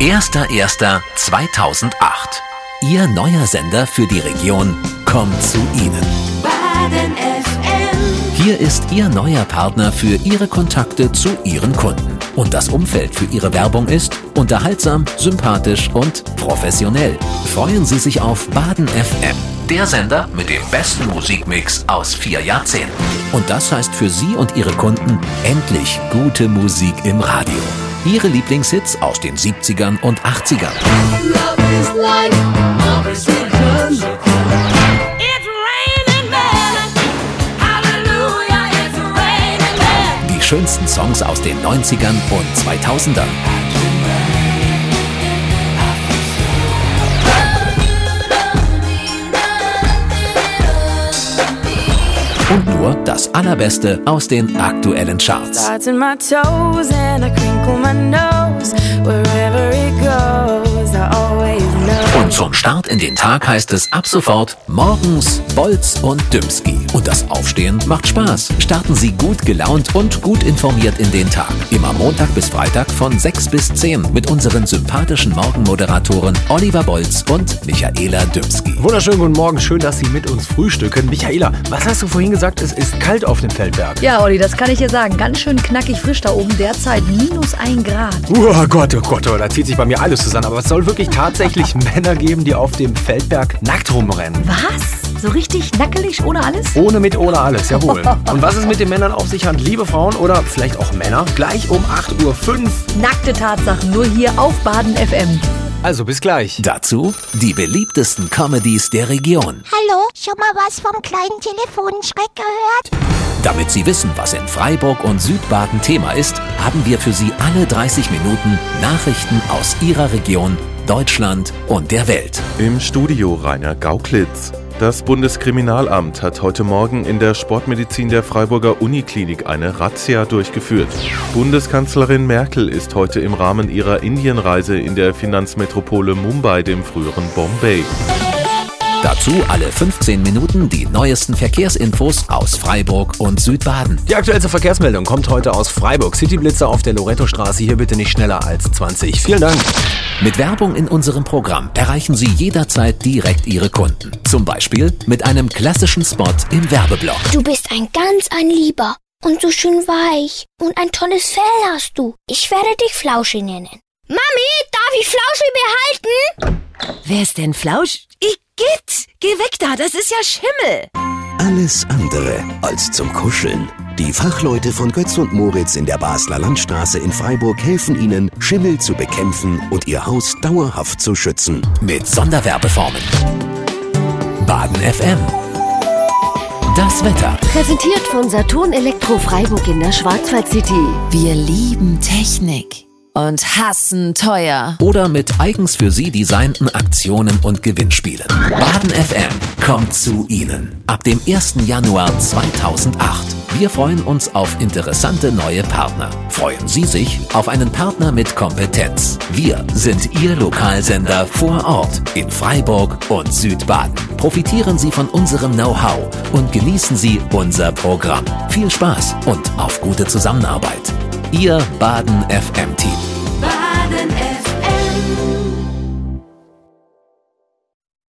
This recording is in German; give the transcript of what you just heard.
1.1.2008. Ihr neuer Sender für die Region kommt zu Ihnen. Baden FM. Hier ist Ihr neuer Partner für Ihre Kontakte zu Ihren Kunden. Und das Umfeld für Ihre Werbung ist unterhaltsam, sympathisch und professionell. Freuen Sie sich auf Baden FM, der Sender mit dem besten Musikmix aus 4 Jahrzehnten. Und das heißt für Sie und Ihre Kunden endlich gute Musik im Radio. Ihre Lieblingshits aus den 70ern und 80ern. Love is like a prescription. It's raining men. Hallelujah, it's raining men. Die schönsten Songs aus den 90ern und 2000ern. Und nur das Allerbeste aus den aktuellen Charts. Starts in my toes and I crinkle my nose. Wherever it goes, I always know. Und zum Start in den Tag heißt es ab sofort morgens Bolz und Dümski. Und das Aufstehen macht Spaß. Starten Sie gut gelaunt und gut informiert in den Tag. Immer Montag bis Freitag von 6 bis 10 mit unseren sympathischen Morgenmoderatoren Oliver Bolz und Michaela Dümski. Wunderschönen guten Morgen, schön, dass Sie mit uns frühstücken. Michaela, was hast du vorhin gesagt? Es ist kalt auf dem Feldberg. Ja, Olli, das kann ich dir sagen. Ganz schön knackig frisch da oben. Derzeit -1 Grad. Oh Gott, da zieht sich bei mir alles zusammen. Aber es soll wirklich tatsächlich Männer geben, die auf dem Feldberg nackt rumrennen. Was? So richtig nackelig, ohne alles? Ohne alles, jawohl. Und was es mit den Männern auf sich hat, liebe Frauen oder vielleicht auch Männer, gleich um 8.05 Uhr. Nackte Tatsachen, nur hier auf Baden FM. Also bis gleich. Dazu die beliebtesten Comedies der Region. Hallo, schon mal was vom kleinen Telefonschreck gehört? Damit Sie wissen, was in Freiburg und Südbaden Thema ist, haben wir für Sie alle 30 Minuten Nachrichten aus Ihrer Region, Deutschland und der Welt. Im Studio Rainer Gauklitz. Das Bundeskriminalamt hat heute Morgen in der Sportmedizin der Freiburger Uniklinik eine Razzia durchgeführt. Bundeskanzlerin Merkel ist heute im Rahmen ihrer Indienreise in der Finanzmetropole Mumbai, dem früheren Bombay. Dazu alle 15 Minuten die neuesten Verkehrsinfos aus Freiburg und Südbaden. Die aktuellste Verkehrsmeldung kommt heute aus Freiburg. Cityblitzer auf der Lorettostraße, hier bitte nicht schneller als 20. Vielen Dank. Mit Werbung in unserem Programm erreichen Sie jederzeit direkt Ihre Kunden. Zum Beispiel mit einem klassischen Spot im Werbeblock. Du bist ein Lieber und so schön weich und ein tolles Fell hast du. Ich werde dich Flauschi nennen. Mami, darf ich Flauschi behalten? Wer ist denn Flausch? Igitt, geh weg da, das ist ja Schimmel. Alles andere als zum Kuscheln. Die Fachleute von Götz und Moritz in der Basler Landstraße in Freiburg helfen Ihnen, Schimmel zu bekämpfen und Ihr Haus dauerhaft zu schützen. Mit Sonderwerbeformen. Baden FM. Das Wetter. Präsentiert von Saturn Elektro Freiburg in der Schwarzwald City. Wir lieben Technik und hassen teuer. Oder mit eigens für Sie designten Aktionen und Gewinnspielen. Baden FM kommt zu Ihnen. Ab dem 1. Januar 2008. Wir freuen uns auf interessante neue Partner. Freuen Sie sich auf einen Partner mit Kompetenz. Wir sind Ihr Lokalsender vor Ort in Freiburg und Südbaden. Profitieren Sie von unserem Know-how und genießen Sie unser Programm. Viel Spaß und auf gute Zusammenarbeit. Ihr Baden FM Team. Baden FM.